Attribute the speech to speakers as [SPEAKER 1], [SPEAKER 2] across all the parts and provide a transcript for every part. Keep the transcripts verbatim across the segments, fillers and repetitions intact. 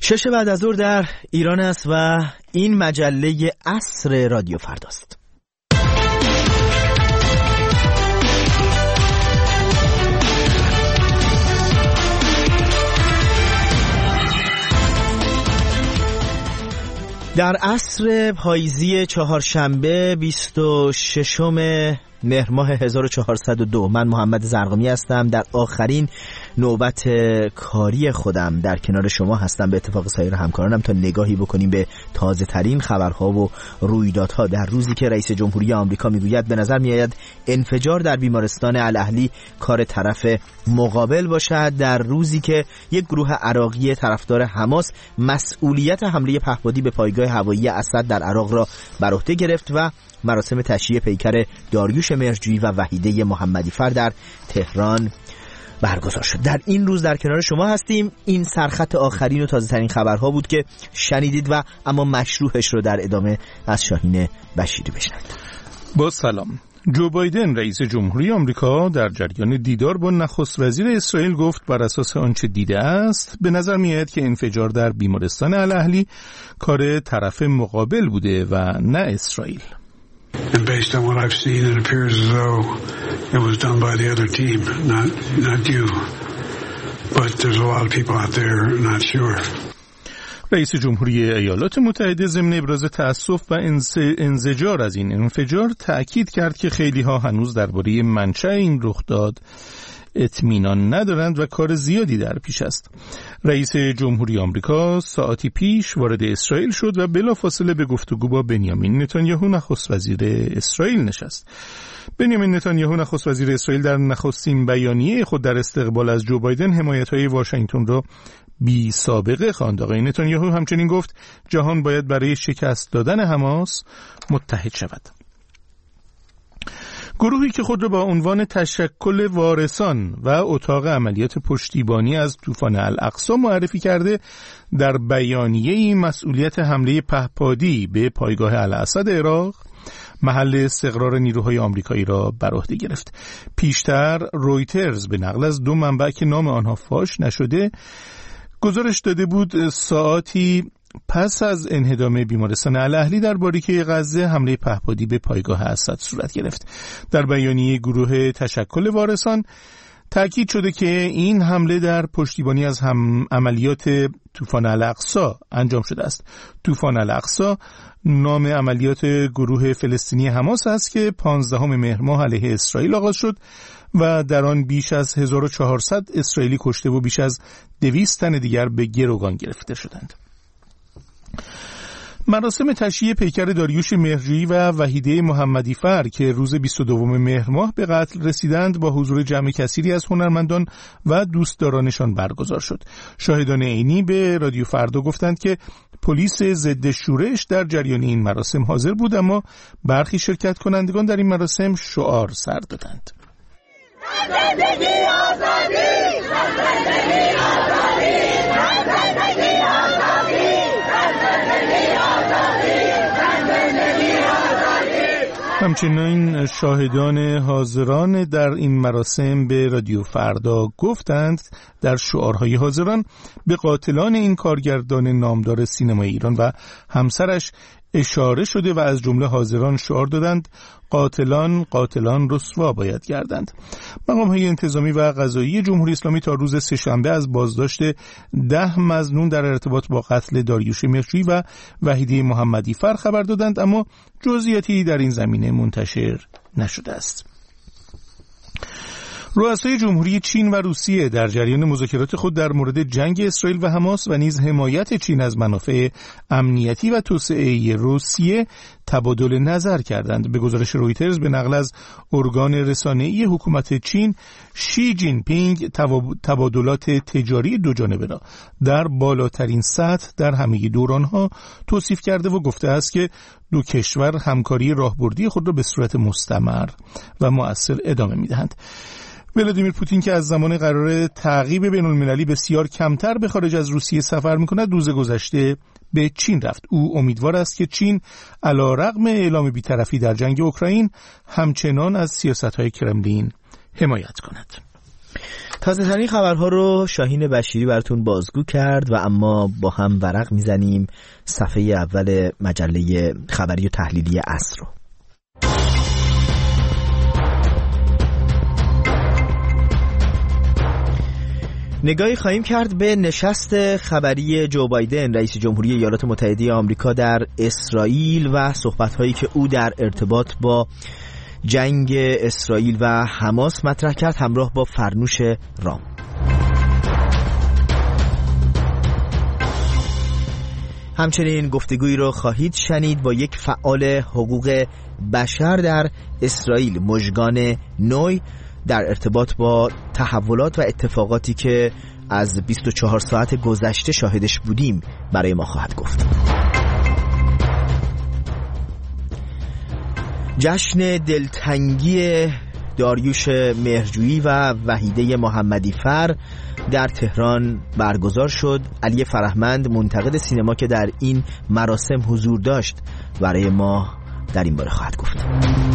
[SPEAKER 1] شش بعد از ظهر در ایران است و این مجله عصر رادیو فرداست. در عصر پاییزی چهارشنبه بیست و ششم مهر ماه هزار و چهارصد و دو، من محمد زرقامی هستم. در آخرین نوبت کاری خودم در کنار شما هستم به اتفاق سایر همکارانم تا نگاهی بکنیم به تازه ترین خبرها و رویدادها در روزی که رئیس جمهوری آمریکا میگوید به نظر میآید انفجار در بیمارستان الاهلی کار طرف مقابل باشد، در روزی که یک گروه عراقی طرفدار حماس مسئولیت حمله پهپادی به پایگاه هوایی اسد در عراق را بر عهده گرفت و مراسم تشییع پیکر داریوش مهرجویی و وحیده محمدی فر در تهران برگزار شد. در این روز در کنار شما هستیم. این سرخط آخرین و تازه ترین خبرها بود که شنیدید و اما مشروحش رو در ادامه از شاهین بشیری بشنوید.
[SPEAKER 2] با سلام. جو بایدن رئیس جمهوری آمریکا در جریان دیدار با نخست وزیر اسرائیل گفت بر اساس آنچه دیده است به نظر میآید که انفجار در بیمارستان الاهلی کار طرف مقابل بوده و نه اسرائیل.
[SPEAKER 3] And based on what I've seen, it appears as though it was done by the other team, not not you. But there's a lot of people out there not sure.
[SPEAKER 2] رئیس جمهوری ایالات متحده ضمن ابراز تأسف و انزجار از این انفجار تأکید کرد که خیلی ها هنوز درباره منشأ این رخداد اطمینان ندارند و کار زیادی در پیش است. رئیس جمهوری آمریکا ساعتی پیش وارد اسرائیل شد و بلافاصله به گفتگو با بنیامین نتانیاهو نخست وزیر اسرائیل نشست. بنیامین نتانیاهو نخست وزیر اسرائیل در نخستین بیانیه خود در استقبال از جو بایدن حمایت‌های واشنگتن را بی سابقه خواند. آقای نتانیاهو همچنین گفت جهان باید برای شکست دادن حماس متحد شود. گروهی که خود را با عنوان تشکل وارثان و اتاق عملیات پشتیبانی از طوفان الاقصی معرفی کرده در بیانیه‌ای مسئولیت حمله پهپادی به پایگاه الاسد عراق محل استقرار نیروهای آمریکایی را بر عهده گرفت. پیشتر رویترز به نقل از دو منبع که نام آنها فاش نشده گزارش داده بود ساعاتی پس از انهدام بیمارستان الاهلی در باریکه غزه حمله پهپادی به پایگاه اسد صورت گرفت. در بیانیه گروه تشکل وارثان تأکید شده که این حمله در پشتیبانی از هم عملیات طوفان الاقصی انجام شده است. طوفان الاقصی نام عملیات گروه فلسطینی حماس است که پانزدهم مهر ماه علیه اسرائیل آغاز شد و در آن بیش از هزار و چهارصد اسرائیلی کشته و بیش از دویست تن دیگر به گروگان گرفته شدند. مراسم تشییع پیکر داریوش مهرجویی و وحیده محمدی فر که روز بیست و دوم مهر ماه به قتل رسیدند با حضور جمع کثیری از هنرمندان و دوستدارانشان برگزار شد. شاهدان عینی به رادیو فردا گفتند که پلیس ضد شورش در جریان این مراسم حاضر بود، اما برخی شرکت کنندگان در این مراسم شعار سر دادند.
[SPEAKER 4] زندگی آزادی، زندگی آزادی، زندگی آزادی، زندگی آزادی، زندگی آزادی.
[SPEAKER 2] همچنین شاهدان حاضران در این مراسم به رادیو فردا گفتند در شعارهای حاضران به قاتلان این کارگردان نامدار سینمای ایران و همسرش اشاره شده و از جمله حاضران شعار دادند قاتلان قاتلان رسوا باید گردند. مقام‌های انتظامی و قضایی جمهوری اسلامی تا روز سه‌شنبه از بازداشت ده مظنون در ارتباط با قتل داریوش مهرجویی و وحیده محمدی فر خبر دادند، اما جزئیاتی در این زمینه منتشر نشده است. رؤسای جمهوری چین و روسیه در جریان مذاکرات خود در مورد جنگ اسرائیل و حماس و نیز حمایت چین از منافع امنیتی و توسعه روسیه تبادل نظر کردند. به گزارش رویترز به نقل از ارگان رسانه‌ای حکومت چین، شی جین پینگ تبادلات تجاری دو جانبه را در بالاترین سطح در همه دورانها توصیف کرده و گفته است که دو کشور همکاری راهبردی خود را به صورت مستمر و مؤثر ادامه می‌دهند. ولادیمیر پوتین که از زمان قرار تعقیب بین‌المللی بسیار کمتر به خارج از روسیه سفر می‌کند، روز گذشته به چین رفت. او امیدوار است که چین علی‌رغم اعلام بی‌طرفی در جنگ اوکراین همچنان از سیاست‌های کرملین حمایت کند.
[SPEAKER 1] تازه ترین خبرها رو شاهین بشیری براتون بازگو کرد و اما با هم ورق میزنیم صفحه اول مجله خبری و تحلیلی عصر رو. نگاهی خواهیم کرد به نشست خبری جو بایدن رئیس جمهوری ایالات متحده آمریکا در اسرائیل و صحبت‌هایی که او در ارتباط با جنگ اسرائیل و حماس مطرح کرد همراه با فرنوش رام. همچنین گفتگویی رو خواهید شنید با یک فعال حقوق بشر در اسرائیل، مژگان نوی، در ارتباط با تحولات و اتفاقاتی که از بیست و چهار ساعت گذشته شاهدش بودیم برای ما خواهد گفت. جشن دلتنگی داریوش مهرجویی و وحیده محمدی فر در تهران برگزار شد. علی فرهمند، منتقد سینما که در این مراسم حضور داشت، برای ما در این باره خواهد گفت.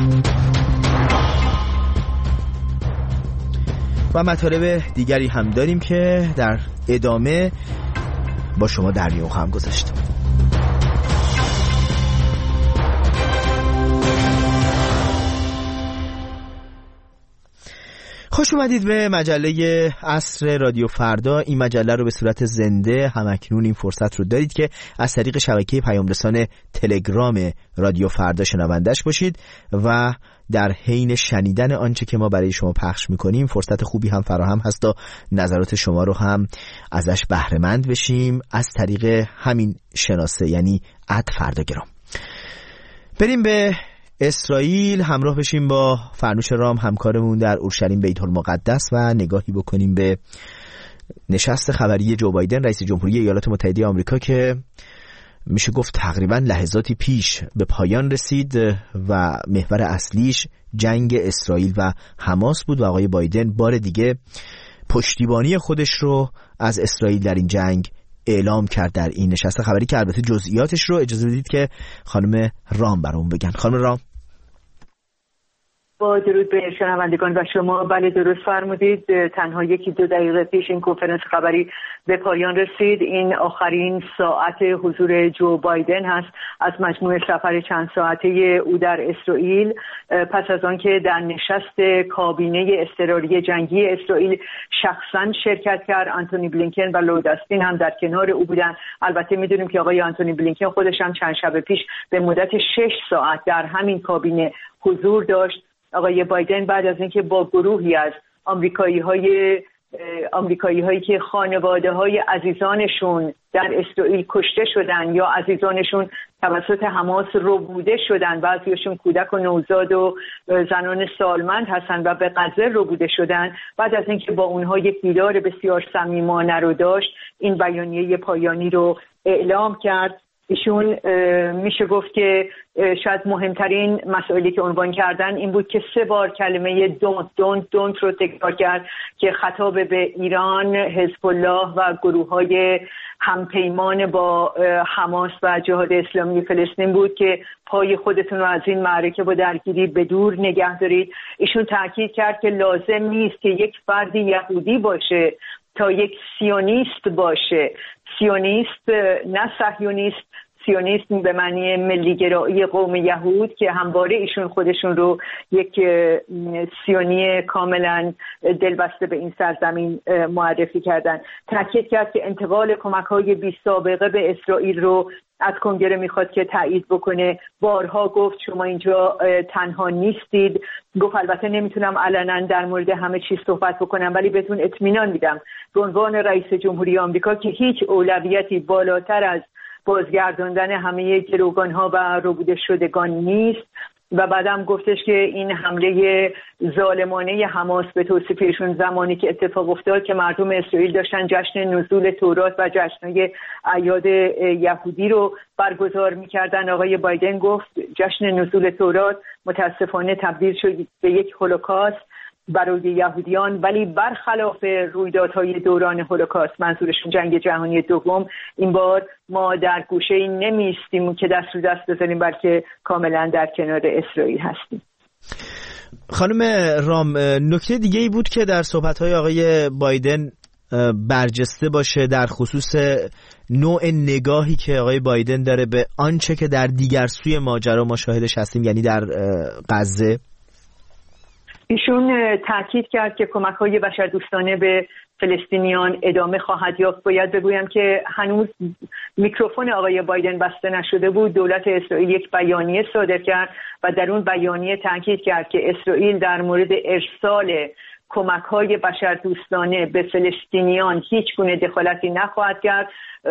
[SPEAKER 1] و مطالب دیگری هم داریم که در ادامه با شما در میون خواهم گذاشت. خوش اومدید به مجله عصر رادیو فردا. این مجله رو به صورت زنده همکنون این فرصت رو دارید که از طریق شبکه پیام رسان تلگرام رادیو فردا شنوندش باشید و در حین شنیدن آنچه که ما برای شما پخش میکنیم فرصت خوبی هم فراهم هست تا نظرات شما رو هم ازش بهره مند بشیم از طریق همین شناسه، یعنی ات فرداگرام. بریم به اسرائیل همراه بشیم با فرنوش رام، همکارمون در اورشلیم بیت المقدس، و نگاهی بکنیم به نشست خبری جو بایدن رئیس جمهوری ایالات متحده آمریکا که میشه گفت تقریبا لحظاتی پیش به پایان رسید و محور اصلیش جنگ اسرائیل و حماس بود و آقای بایدن بار دیگه پشتیبانی خودش رو از اسرائیل در این جنگ اعلام کرد در این نشست خبری که البته جزئیاتش رو اجازه بدید که خانم رام برامون بگن. خانم رام.
[SPEAKER 5] با درود به شنوندگان و شما. بله درست فرمودید، تنها یکی دو دقیقه پیش این کنفرانس خبری به پایان رسید. این آخرین ساعت حضور جو بایدن هست از مجموع سفر چند ساعته او در اسرائیل پس از آن که در نشست کابینه اضطراری جنگی اسرائیل شخصا شرکت کرد. آنتونی بلینکن و لوید استین هم در کنار او بودن. البته میدونیم که آقای آنتونی بلینکن خودش هم چند شب پیش به مدت شش ساعت در همین کابینه حضور داشت. آقای بایدن بعد از اینکه با گروهی از آمریکایی‌های آمریکایی هایی که خانواده های عزیزانشون در اسرائیل کشته شدن یا عزیزانشون توسط حماس ربوده شدن، بعضیشون کودک و نوزاد و زنان سالمند هستن و به غزه ربوده شدن، بعد از اینکه با اونها یک دیدار بسیار صمیمانه رو داشت، این بیانیه پایانی رو اعلام کرد. ایشون میشه گفت که شاید مهمترین مسائلی که عنوان کردن این بود که سه بار کلمه دونت دونت دونت رو تکرار کرد که خطاب به ایران، حزب الله و گروه‌های همپیمان با حماس و جهاد اسلامی فلسطین بود که پای خودتون رو از این معرکه و درگیری به دور نگه دارید. ایشون تاکید کرد که لازم نیست که یک فردی یهودی باشه تا یک سیونیست باشه. سیونیست نه صهیونیست، سیونیسم به معنی ملیگرایی قوم یهود که همواره ایشون خودشون رو یک سیونی کاملا دلبسته به این سرزمین معرفی کردن. تاکید کرد که انتقال کمک‌های بی سابقه به اسرائیل رو از کنگره میخواد که تایید بکنه. بارها گفت شما اینجا تنها نیستید. گفت البته نمیتونم علنا در مورد همه چیز صحبت بکنم ولی بهتون اطمینان میدم به عنوان رئیس جمهوری آمریکا که هیچ اولویتی بالاتر از بازگرداندن همه گروگان‌ها و ربوده شدگان نیست. و بعدم گفتش که این حمله ظالمانه حماس به توصیفشون زمانی که اتفاق افتاد که مردم اسرائیل داشتن جشن نزول تورات و جشن‌های اعیاد یهودی رو برگزار می‌کردن، آقای بایدن گفت جشن نزول تورات متاسفانه تبدیل شد به یک هولوکاست برای یهودیان، ولی برخلاف رویدادهای دوران هولوکاست، منظورشون جنگ جهانی دوم، این بار ما در گوشه‌ای نمیستیم که دست رو دست بزنیم بلکه کاملا در کنار اسرائیل هستیم.
[SPEAKER 1] خانم رام، نکته دیگه ای بود که در صحبت‌های آقای بایدن برجسته باشه در خصوص نوع نگاهی که آقای بایدن داره به آنچه که در دیگر سوی ماجرا ما شاهدش هستیم، یعنی در غزه.
[SPEAKER 5] ایشون تاکید کرد که کمک‌های بشردوستانه به فلسطینیان ادامه خواهد یافت. باید بگویم که هنوز میکروفون آقای بایدن بسته نشده بود. دولت اسرائیل یک بیانیه صادر کرد و در اون بیانیه تاکید کرد که اسرائیل در مورد ارسال کمک‌های بشردوستانه به فلسطینیان هیچ گونه دخالتی نخواهد کرد،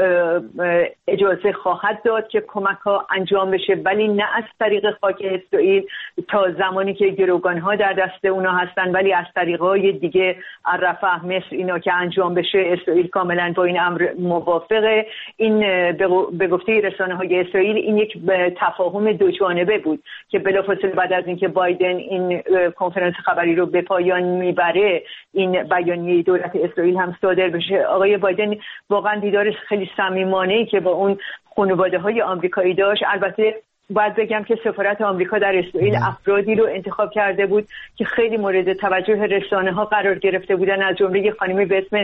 [SPEAKER 5] اجازه خواهد داد که کمک‌ها انجام بشه، ولی نه از طریق خاک اسرائیل تا زمانی که گروگان‌ها در دست اونا هستن، ولی از طریق‌های دیگه رفح، مصر، اینا که انجام بشه. اسرائیل کاملا با این امر موافقه. این به گفته رسانه‌های اسرائیل این یک تفاهم دو جانبه بود که بلافاصله بعد از اینکه بایدن این کنفرانس خبری رو به پایان میبره، این بیانیه دولت اسرائیل هم صادر بشه. آقای بایدن واقعا دیدار خیلی صمیمانه‌ای که با اون خانواده‌های آمریکایی داشت. البته باید بگم که سفارت آمریکا در اسرائیل افرادی رو انتخاب کرده بود که خیلی مورد توجه رسانه‌ها قرار گرفته بودن، از جمله یک خانمی به اسم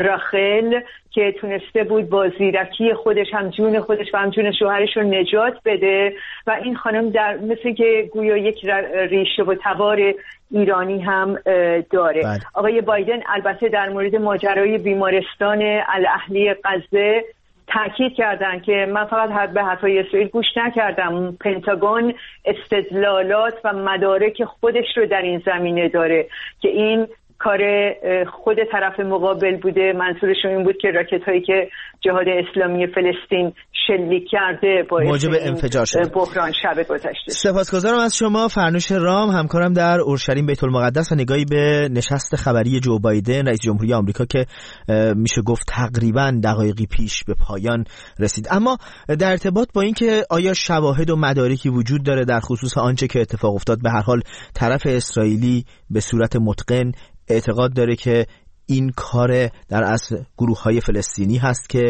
[SPEAKER 5] راخل که تونسته بود با زیرکی خودش هم جون خودش و هم جون شوهرش رو نجات بده و این خانم در مثل که گویا یک ریشه و تبار ایرانی هم داره. بله. آقای بایدن البته در مورد ماجرای بیمارستان الاهلی غزه تاکید کردن که من فقط به حرفای اسرائیل گوش نکردم، پنتاگون استدلالات و مدارک خودش رو در این زمینه داره که این کار خود طرف مقابل بوده. منظورشون این بود که راکت هایی که جهاد اسلامی فلسطین شلیک کرده باعث
[SPEAKER 1] موجب انفجار شد
[SPEAKER 5] بحران شب گذشته.
[SPEAKER 1] سپاسگزارم از شما فرنوش رام، همکارم در اورشلیم بیت المقدس، و نگاهی به نشست خبری جو بایدن رئیس جمهوری آمریکا که میشه گفت تقریبا دقایقی پیش به پایان رسید. اما در ارتباط با اینکه آیا شواهد و مدارکی وجود داره در خصوص آنچه که اتفاق افتاد، به هر حال طرف اسرائیلی به صورت متقن اعتقاد داره که این کار در اصل گروه‌های فلسطینی هست که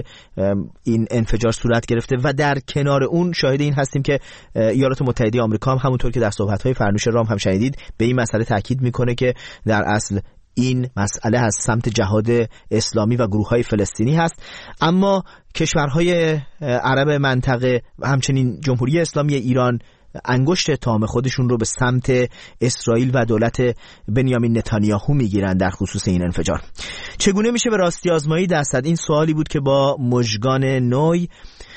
[SPEAKER 1] این انفجار صورت گرفته و در کنار اون شاهد این هستیم که ایالات متحده آمریکا هم همونطور که در صحبت‌های فرنوش رام هم شنیدید به این مسئله تاکید میکنه که در اصل این مسئله از سمت جهاد اسلامی و گروه‌های فلسطینی هست. اما کشورهای عرب منطقه و همچنین جمهوری اسلامی ایران انگشت اتهام خودشون رو به سمت اسرائیل و دولت بنیامین نتانیاهو میگیرن در خصوص این انفجار. چگونه میشه به راستی آزمایی دست زد؟ این سوالی بود که با مژگان نوی،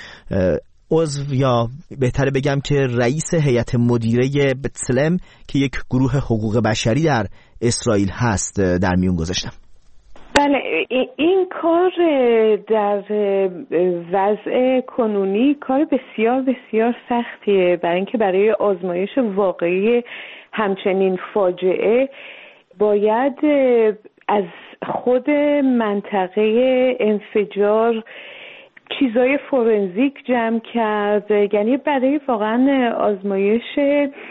[SPEAKER 1] عضو یا بهتره بگم که رئیس هیئت مدیره بتسلم که یک گروه حقوق بشری در اسرائیل هست در میون گذاشتم.
[SPEAKER 6] بله، این کار در وضع کنونی کار بسیار بسیار سختیه، برای اینکه برای آزمایش واقعی همچنین فاجعه باید از خود منطقه انفجار چیزای فورنزیک جمع کرد. یعنی برای واقعا آزمایش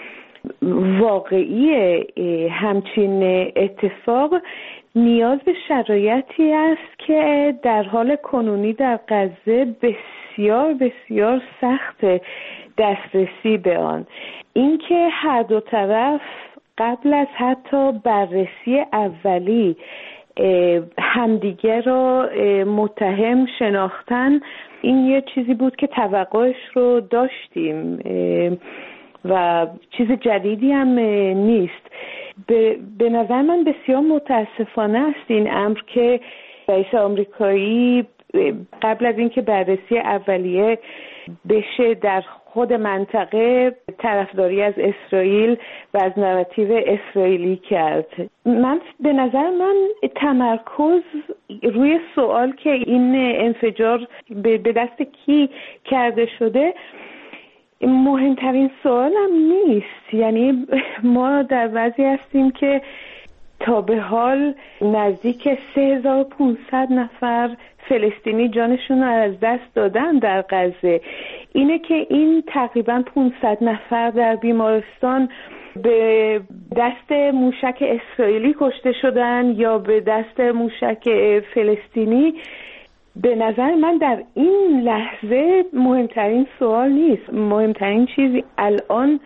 [SPEAKER 6] واقعی همچین اتفاق نیاز به شرایطی است که در حال کنونی در غزه بسیار بسیار سخت دسترسی به آن. اینکه هر دو طرف قبل از حتی بررسی اولی همدیگه را متهم شناختن، این یه چیزی بود که توقعش رو داشتیم و چیز جدیدی هم نیست. به, به نظر من بسیار متاسفانه است این امر که رئیس آمریکایی قبل از اینکه بررسی اولیه بشه در خود منطقه طرفداری از اسرائیل و از نراتیو اسرائیلی کرد. من به نظر من تمرکز روی سوال که این انفجار به دست کی کرده شده مهمترین سوال هم نیست. یعنی ما در وضعی هستیم که تا به حال نزدیک سه هزار و پانصد نفر فلسطینی جانشون رو از دست دادن در غزه. اینه که این تقریبا پانصد نفر در بیمارستان به دست موشک اسرائیلی کشته شدن یا به دست موشک فلسطینی، به نظر من در این لحظه مهمترین سوال نیست. مهمترین چیزی الان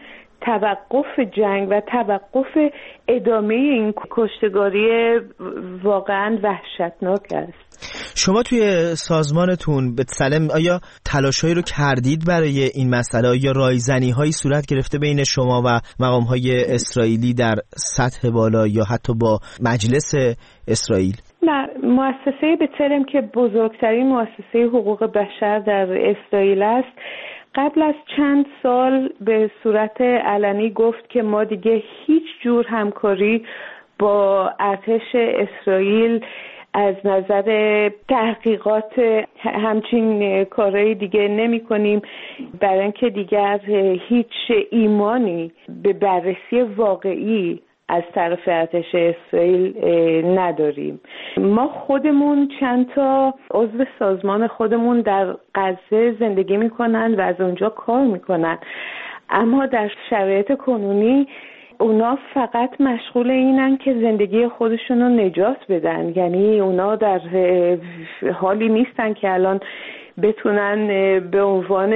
[SPEAKER 6] توقف جنگ و توقف ادامه این کشتگاری واقعا وحشتناک است.
[SPEAKER 1] شما توی سازمانتون بتسلم آیا تلاشایی رو کردید برای این مسئله؟ یا رایزنی هایی صورت گرفته بین شما و مقام های اسرائیلی در سطح بالا یا حتی با مجلس اسرائیل؟
[SPEAKER 6] نه، مؤسسه بتسلم که بزرگترین مؤسسه حقوق بشر در اسرائیل است قبل از چند سال به صورت علنی گفت که ما دیگه هیچ جور همکاری با ارتش اسرائیل از نظر تحقیقات همچین کارهای دیگه نمی کنیم، برای اینکه دیگر هیچ ایمانی به بررسی واقعی از طرف ارتش اسرائیل نداریم. ما خودمون چند تا عضو سازمان خودمون در غزه زندگی میکنن و از اونجا کار میکنن، اما در شرایط کنونی اونا فقط مشغول اینن که زندگی خودشون رو نجات بدن. یعنی اونا در حالی نیستن که الان بتونن به عنوان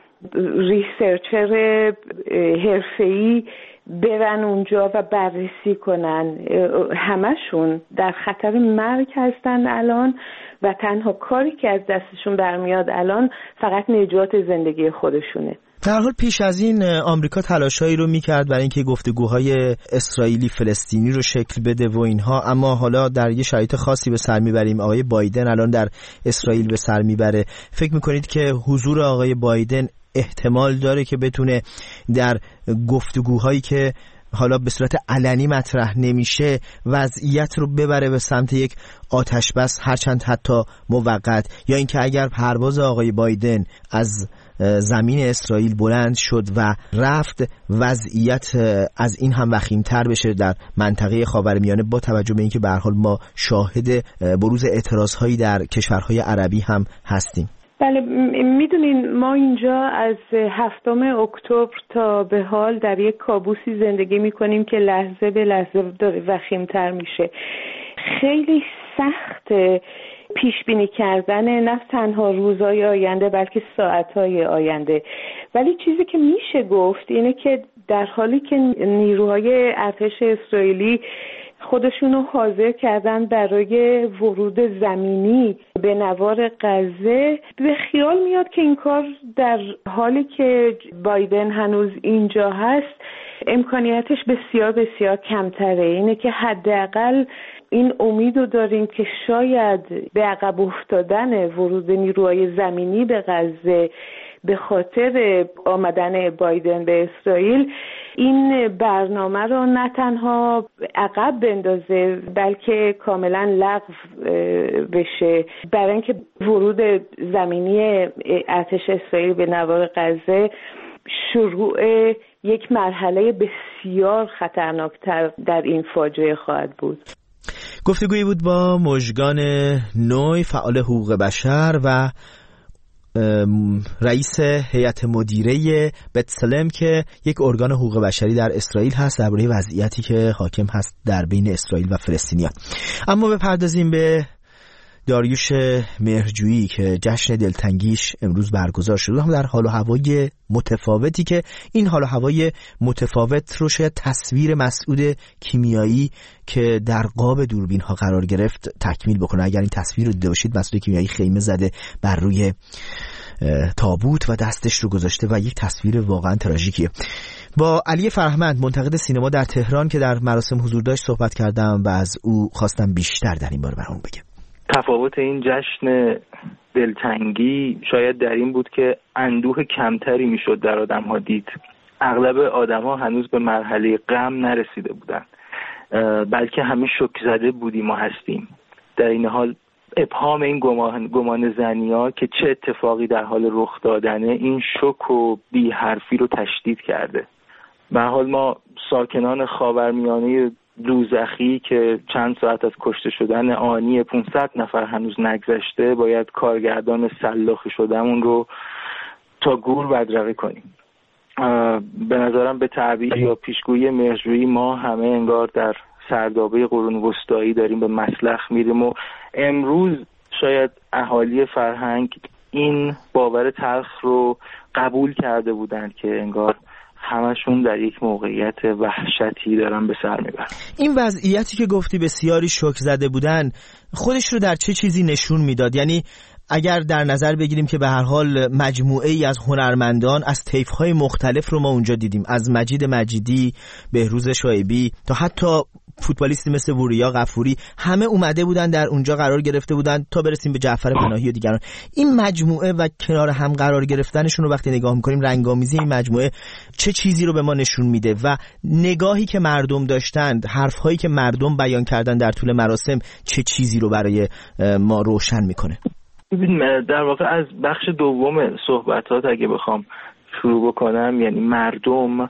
[SPEAKER 6] ریسرچر حرفه‌ای برن اونجا و بررسی کنن. همشون در خطر مرگ هستن الان و تنها کاری که از دستشون برمیاد الان فقط نجات زندگی خودشونه.
[SPEAKER 1] در حال پیش از این آمریکا تلاشایی رو میکرد برای اینکه گفتگوهای اسرائیلی فلسطینی رو شکل بده و اینها، اما حالا در یه شرایط خاصی به سر میبریم. آقای بایدن الان در اسرائیل به سر میبره. فکر میکنید که حضور آقای بایدن احتمال داره که بتونه در گفتگوهایی که حالا به صورت علنی مطرح نمیشه وضعیت رو ببره به سمت یک آتش بس هرچند حتی موقت، یا اینکه اگر پرواز آقای بایدن از زمین اسرائیل بلند شد و رفت وضعیت از این هم وخیم‌تر بشه در منطقه خاورمیانه، با توجه به اینکه به هر حال ما شاهد بروز اعتراض‌هایی در کشورهای عربی هم هستیم؟
[SPEAKER 6] بله، میدونین ما اینجا از هفتم اکتبر تا به حال در یک کابوسی زندگی میکنیم که لحظه به لحظه داره وخیم‌تر میشه. خیلی سخت پیش بینی کردن نه تنها روزهای آینده بلکه ساعتهای آینده، ولی چیزی که میشه گفت اینه که در حالی که نیروهای ارتش اسرائیلی خودشونو حاضر کردن برای ورود زمینی به نوار غزه، به خیال میاد که این کار در حالی که بایدن هنوز اینجا هست امکانیتش بسیار بسیار کمتره. اینه که حداقل این امیدو داریم که شاید به عقب افتادن ورود نیروهای زمینی به غزه به خاطر آمدن بایدن به اسرائیل این برنامه رو نه تنها عقب بندازه بلکه کاملا لغو بشه، برای اینکه ورود زمینی ارتش اسرائیل به نوار غزه شروع یک مرحله بسیار خطرناکتر در این فاجعه خواهد بود.
[SPEAKER 1] گفتگویی بود با مژگان نوی، فعال حقوق بشر و رئیس هیئت مدیره بتسلم که یک ارگان حقوق بشری در اسرائیل هست، درباره وضعیتی که حاکم هست در بین اسرائیل و فلسطینیان. اما بپردازیم به داریوش مهرجویی که جشن دلتنگیش امروز برگزار شد، هم در حال و هوای متفاوتی که این حال و هوای متفاوت رو شاید تصویر مسعود کیمیایی که در قاب دوربین ها قرار گرفت تکمیل بکنه. اگر این تصویر رو دیده باشید، مسعود کیمیایی خیمه زده بر روی تابوت و دستش رو گذاشته و یک تصویر واقعا تراژیکیه. با علی فرهمند منتقد سینما در تهران که در مراسم حضور داشت صحبت کردم و از او خواستم بیشتر در این باره برامون بگه.
[SPEAKER 7] تفاوت این جشن دلتنگی شاید در این بود که اندوه کمتری میشد در آدم‌ها دید. اغلب آدم‌ها هنوز به مرحله غم نرسیده بودند، بلکه همه شوک زده بودیم و هستیم. در این حال ابهام این گمان, گمان زنی‌ها که چه اتفاقی در حال رخ دادنه این شوک و بی حرفی رو تشدید کرده. به هر حال ما ساکنان خاورمیانه دوزخی که چند ساعت از کشته شدن آنی پانصد نفر هنوز نگذشته باید کارگردان سلاخی شدمون رو تا گور بدرقه کنیم. به نظرم به تعبیر یا پیشگویی مهرجویی ما همه انگار در سردابه قرون وسطایی داریم به مسلخ میریم و امروز شاید اهالی فرهنگ این باور تلخ رو قبول کرده بودند که انگار همشون در یک موقعیت وحشتی دارن به سر میبرن.
[SPEAKER 1] این وضعیتی که گفتی بسیاری شوک زده بودن خودش رو در چه چیزی نشون میداد؟ یعنی اگر در نظر بگیریم که به هر حال مجموعه ای از هنرمندان از طیف‌های مختلف رو ما اونجا دیدیم، از مجید مجیدی، بهروز شایبی تا حتی فوتبالیستی مثل وریا غفوری، همه اومده بودن در اونجا قرار گرفته بودن تا برسیم به جعفر پناهی و دیگران. این مجموعه و کنار هم قرار گرفتنشون رو وقتی نگاه می‌کنیم، رنگامیزی این مجموعه چه چیزی رو به ما نشون میده و نگاهی که مردم داشتند، حرف‌هایی که مردم بیان کردن در طول مراسم چه چیزی رو برای ما روشن میکنه؟
[SPEAKER 7] در واقع از بخش دوم صحبتات اگه بخوام شروع بکنم، یعنی مردم،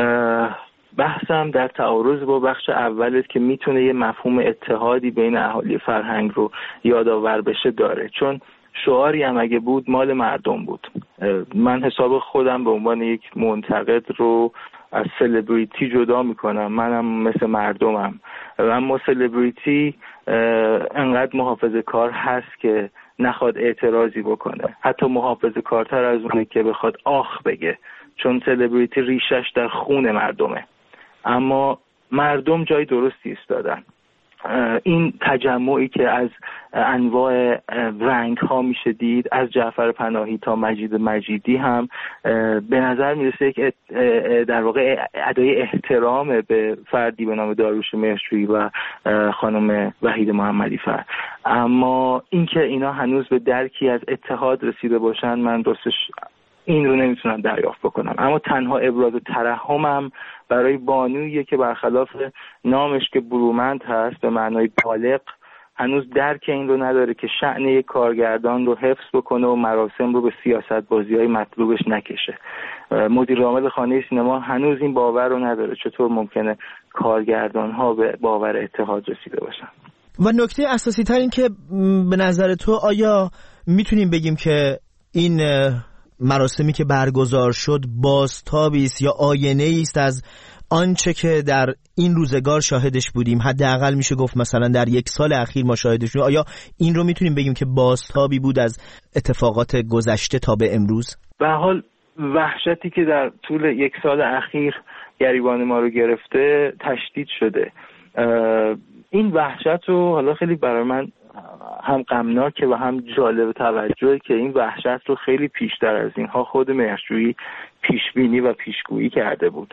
[SPEAKER 7] بحثم در تعارض با بخش اولت که میتونه یه مفهوم اتحادی بین اهالی فرهنگ رو یادآور بشه داره، چون شعاری هم اگه بود مال مردم بود. من حساب خودم به عنوان یک منتقد رو از سلبریتی جدا میکنم، منم مثل مردمم، اما سلبریتی انقدر محافظه کار هست که نخواد اعتراضی بکنه، حتی محافظه کارتر از اونه که بخواد آخ بگه، چون سلبریتی ریشش در خون مردمه. اما مردم جای درستی ایستادن. این تجمعی که از انواع رنگ ها میشه دید، از جعفر پناهی تا مجید مجیدی، هم به نظر میرسه یک در واقع ادای احترام به فردی به نام داریوش مهرجویی و خانم وحید محمدی فر. اما اینکه اینا هنوز به درکی از اتحاد رسیده باشن، من درستش این رو نمیتونم دریافت بکنم. اما تنها ابراز ترحمم برای بانویی که برخلاف نامش که برومند هست به معنای بالغ، هنوز درک این رو نداره که شأن یک کارگردان رو حفظ بکنه و مراسم رو به سیاست بازی‌های مطلوبش نکشه. مدیر عامل خانه سینما هنوز این باور رو نداره. چطور ممکنه کارگردان‌ها به باور اتحاد رسیده باشن؟
[SPEAKER 1] و نکته اساسی تر این که به نظر تو آیا میتونیم بگیم که این مراسمی که برگزار شد بازتابی است یا آینه‌ای است از آنچه که در این روزگار شاهدش بودیم؟ حداقل میشه گفت مثلا در یک سال اخیر ما شاهدش بودیم. آیا این رو میتونیم بگیم که بازتابی بود از اتفاقات گذشته تا به امروز؟
[SPEAKER 7] به حال وحشتی که در طول یک سال اخیر گریبان ما رو گرفته تشدید شده. این وحشت رو حالا خیلی برای من هم غمناکه و هم جالب توجهه که این وحشت رو خیلی پیشتر از اینها خود مهرجویی پیشبینی و پیشگویی کرده بود.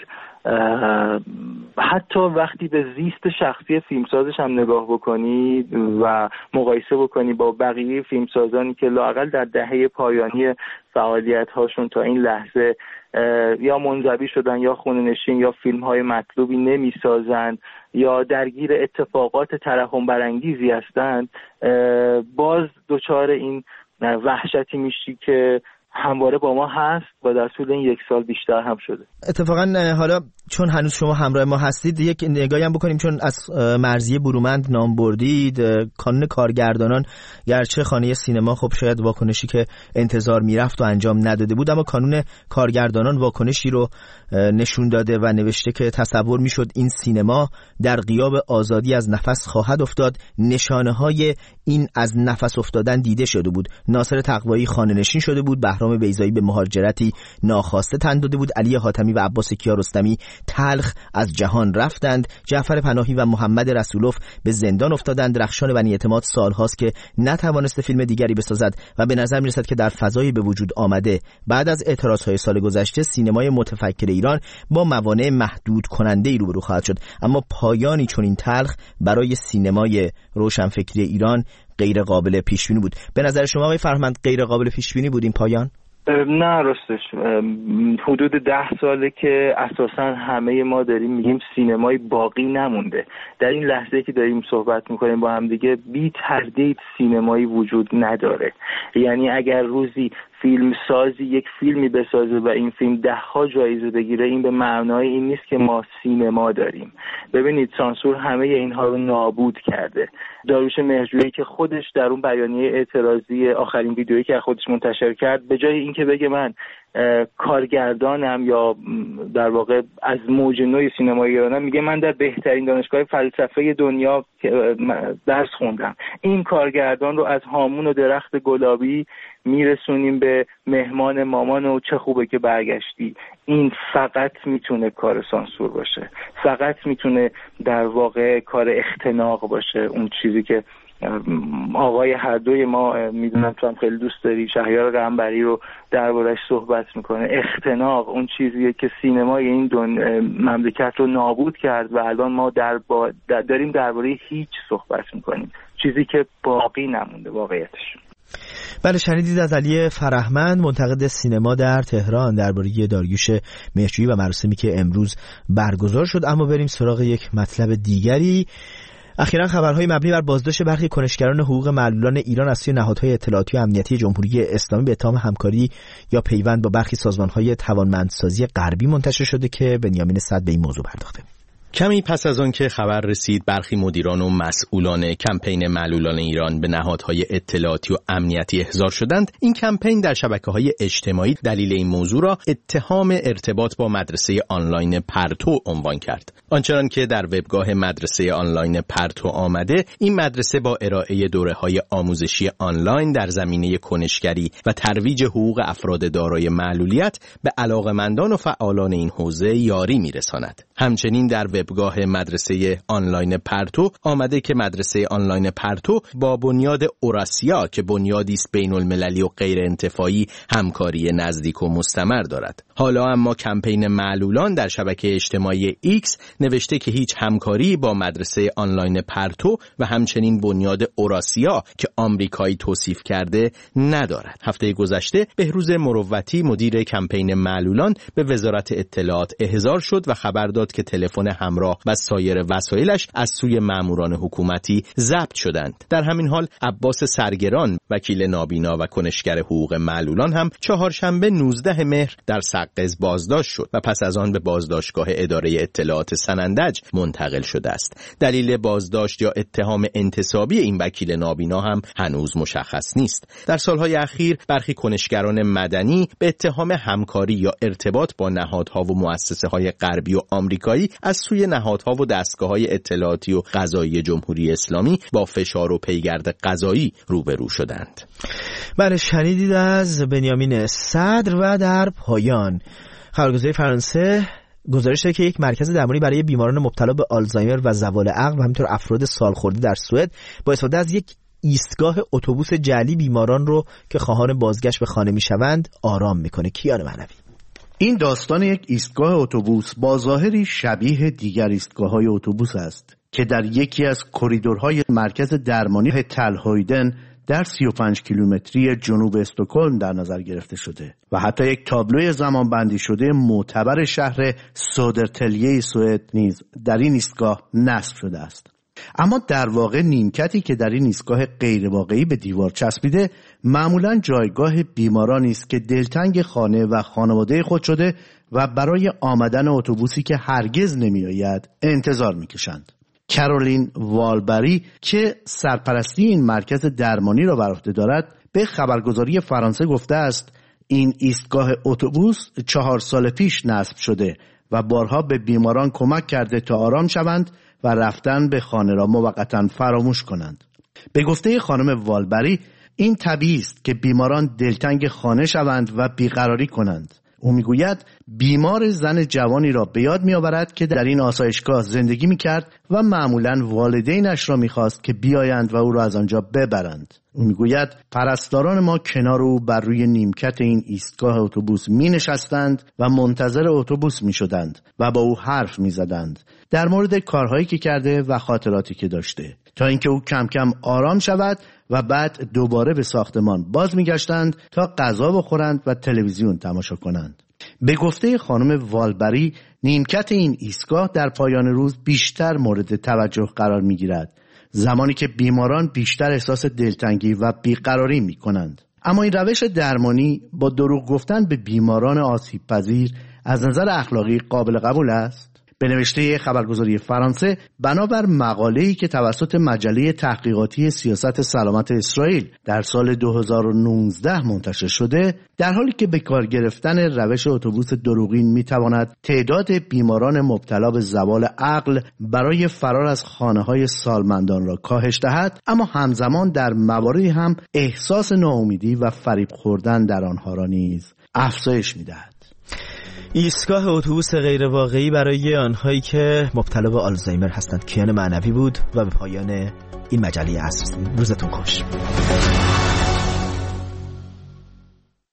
[SPEAKER 7] حتی وقتی به زیست شخصی فیلمسازش هم نگاه بکنی و مقایسه بکنی با بقیه فیلمسازانی که لااقل در دهه پایانی فعالیت هاشون تا این لحظه یا منزوی شدن یا خونه‌نشین یا فیلم های مطلوبی نمی سازن یا درگیر اتفاقات ترحم برانگیزی هستند، باز دچار این وحشتی میشی که همواره با ما هست و در طول این یک سال بیشتر هم شده.
[SPEAKER 1] اتفاقا حالا چون هنوز شما همراه ما هستید یک نگاهی هم بکنیم، چون از مرضیه برومند نام بردید. کانون کارگردانان گرچه خانه سینما خب شاید واکنشی که انتظار میرفت و انجام نداده بود، اما کانون کارگردانان واکنشی رو نشون داده و نوشته که تصور میشد این سینما در غیاب آزادی از نفس خواهد افتاد. نشانه های این از نفس افتادن دیده شده بود. ناصر تقوایی خانه نشین شده بود، بهرام بیضایی به مهاجرتی ناخواسته تن داده بود، علی حاتمی و عباس کیارستمی تلخ از جهان رفتند، جعفر پناهی و محمد رسولوف به زندان افتادند. رخشان بنی اعتماد سالهاست که نتوانسته فیلم دیگری بسازد و به نظر میرسد که در فضای به وجود آمده بعد از اعتراضهای سال گذشته سینمای متفکر ایران با موانع محدود کننده ای روبرو خواهد شد. اما پایانی چون این تلخ برای سینمای روشنفکری ایران غیر قابل پیش بینی بود. به نظر شما آقای فرهمند غیر قابل پیش بینی بود این پایان؟
[SPEAKER 7] نه راستش حدود ده ساله که اساسا همه ما داریم میگیم سینمای باقی نمونده. در این لحظه که داریم صحبت میکنیم با هم دیگه بی تردید سینمایی وجود نداره. یعنی اگر روزی فیلم سازی یک فیلمی بسازه و این فیلم ده ها جایزه بگیره، این به معنای این نیست که ما سینما داریم. ببینید سانسور همه اینها رو نابود کرده. داریوش مهرجویی که خودش در اون بیانیه اعتراضی آخرین ویدیویی که خودش منتشر کرد، به جای اینکه بگه من کارگردانم یا در واقع از موج نوع سینمای ایرانم میگه من در بهترین دانشگاه فلسفه دنیا درس خوندم. این کارگردان رو از هامون و درخت گلابی میرسونیم به مهمان مامان و چه خوبه که برگشتی. این فقط میتونه کار سانسور باشه، فقط میتونه در واقع کار اختناق باشه. اون چیزی که آقای هر دوی ما میدونم تو هم خیلی دوست داری، شهریار قنبری رو دربارش صحبت میکنه. اختناق اون چیزیه که سینمای این دون مملکت رو نابود کرد و الان ما در با داریم درباره هیچ صحبت میکنیم، چیزی که باقی نمونده واقعیتش.
[SPEAKER 1] بله، شنیدید از علی فرهمند، منتقد سینما در تهران، درباره داریوش مهرجویی و مراسمی که امروز برگزار شد. اما بریم سراغ یک مطلب دیگری. اخیراً خبرهای مبنی بر بازداشت برخی کنشگران حقوق معلولان ایران از سوی نهادهای اطلاعاتی و امنیتی جمهوری اسلامی به اتهام همکاری یا پیوند با برخی سازمانهای توانمندسازی غربی منتشر شده که بنیامین صدر به این موضوع پرداخته.
[SPEAKER 8] کمی پس از آن که خبر رسید برخی مدیران و مسئولان کمپین معلولان ایران به نهادهای اطلاعاتی و امنیتی احضار شدند، این کمپین در شبکه‌های اجتماعی دلیل این موضوع را اتهام ارتباط با مدرسه آنلاین پرتو عنوان کرد. آنچنان که در وبگاه مدرسه آنلاین پرتو آمده، این مدرسه با ارائه دوره‌های آموزشی آنلاین در زمینه کنشگری و ترویج حقوق افراد دارای معلولیت به علاقه‌مندان و فعالان این حوزه یاری می‌رساند. همچنین در وبگاه مدرسه آنلاین پرتو آمده که مدرسه آنلاین پرتو با بنیاد اوراسیا که بنیادی است بین المللی و غیر انتفاعی همکاری نزدیک و مستمر دارد. حالا اما کمپین معلولان در شبکه اجتماعی ایکس نوشته که هیچ همکاری با مدرسه آنلاین پرتو و همچنین بنیاد اوراسیا که آمریکایی توصیف کرده ندارد. هفته گذشته بهروز مروتی مدیر کمپین معلولان به وزارت اطلاعات احضار شد و خبر داد که تلفن همراه و سایر وسایلش از سوی ماموران حکومتی ضبط شدند. در همین حال عباس سرگران وکیل نابینا و کنشگر حقوق معلولان هم چهارشنبه نوزده مهر در سقز بازداشت شد و پس از آن به بازداشتگاه اداره اطلاعات سنندج منتقل شده است. دلیل بازداشت یا اتهام انتصابی این وکیل نابینا هم هنوز مشخص نیست. در سالهای اخیر برخی کنشگران مدنی به اتهام همکاری یا ارتباط با نهادها و مؤسسه‌های غربی و آمریکایی از سوی نهادها و دستگاه‌های اطلاعاتی و قضایی جمهوری اسلامی با فشار و پیگرد قضایی روبرو شدند.
[SPEAKER 1] بله، شنیدید از بنیامین صدر. و در پایان خبرگزاری فرانسه گزارش داده که یک مرکز درمانی برای بیماران مبتلا به آلزایمر و زوال عقل و همینطور افراد سالخورده در سوئد با استفاده از یک ایستگاه اتوبوس جعلی بیماران رو که خواهان بازگشت به خانه میشوند آرام میکنه. کیان معنوی.
[SPEAKER 9] این داستان یک ایستگاه اتوبوس با ظاهری شبیه دیگر ایستگاه‌های اتوبوس است که در یکی از کریدورهای مرکز درمانی تلهویدن در سی و پنج کیلومتری جنوب استکهلم در نظر گرفته شده و حتی یک تابلوی زمانبندی شده معتبر شهر سودرتلیه سوئد نیز در این ایستگاه نصب شده است. اما در واقع نیمکتی که در این ایستگاه غیر واقعی به دیوار چسبیده معمولاً جایگاه بیمارانی است که دلتنگ خانه و خانواده خود شده و برای آمدن اتوبوسی که هرگز نمی‌آید انتظار می‌کشند. کرولین والبری که سرپرستی این مرکز درمانی را بر عهده دارد به خبرگزاری فرانسه گفته است این ایستگاه اتوبوس چهار سال پیش نصب شده و بارها به بیماران کمک کرده تا آرام شوند و رفتن به خانه را موقتاً فراموش کنند. به گفته خانم والبری این طبیعی است که بیماران دلتنگ خانه شوند و بیقراری کنند. او میگوید بیمار زن جوانی را به یاد میآورد که در این آسایشگاه زندگی میکرد و معمولاً والدینش را میخواست که بیایند و او را از آنجا ببرند. او میگوید پرستاران ما کنار او بر روی نیمکت این ایستگاه اتوبوس می نشستند و منتظر اتوبوس می شدند و با او حرف می زدند در مورد کارهایی که کرده و خاطراتی که داشته تا اینکه او کم کم آرام شود و بعد دوباره به ساختمان باز می گشتند تا غذا بخورند و تلویزیون تماشا کنند. به گفته خانم والبری نیمکت این ایستگاه در پایان روز بیشتر مورد توجه قرار می گیرد، زمانی که بیماران بیشتر احساس دلتنگی و بیقراری می کنند. اما این روش درمانی با دروغ گفتن به بیماران آسیب پذیر از نظر اخلاقی قابل قبول است؟ به نوشته خبرگزاری فرانسه بنابر مقاله‌ای که توسط مجله تحقیقاتی سیاست سلامت اسرائیل در سال دو هزار و نوزده منتشر شده، در حالی که به کار گرفتن روش اتوبوس دروغین میتواند تعداد بیماران مبتلا به زوال عقل برای فرار از خانه‌های سالمندان را کاهش دهد، اما همزمان در مواردی هم احساس ناامیدی و فریب خوردن در آنها را نیز افزایش می‌دهد.
[SPEAKER 1] ایستگاه اتوبوس غیر واقعی برای آنهایی که مبتلا به آلزایمر هستند کیان معنوی بود و به پایان این مجله عصر رسیدیم. روزتون خوش.